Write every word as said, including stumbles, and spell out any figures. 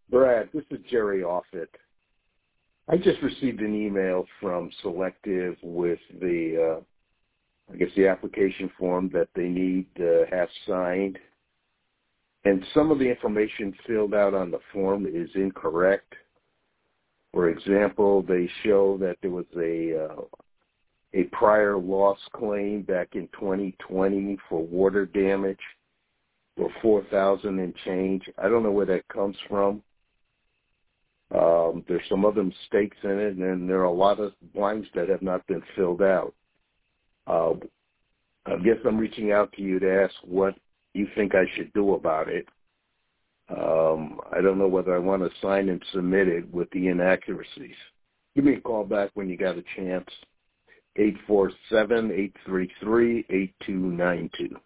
Brad, this is Jerry Offit. I just received an email from Selective with the, uh, I guess, the application form that they need to have signed. And some of the information filled out on the form is incorrect. For example, they show that there was a uh, a prior loss claim back in twenty twenty for water damage for four thousand dollars and change. I don't know where that comes from. Um, there's some other mistakes in it, and there are a lot of blanks that have not been filled out. Uh, I guess I'm reaching out to you to ask what you think I should do about it. Um, I don't know whether I want to sign and submit it with the inaccuracies. Give me a call back when you got a chance, eight four seven, eight three three, eight two nine two.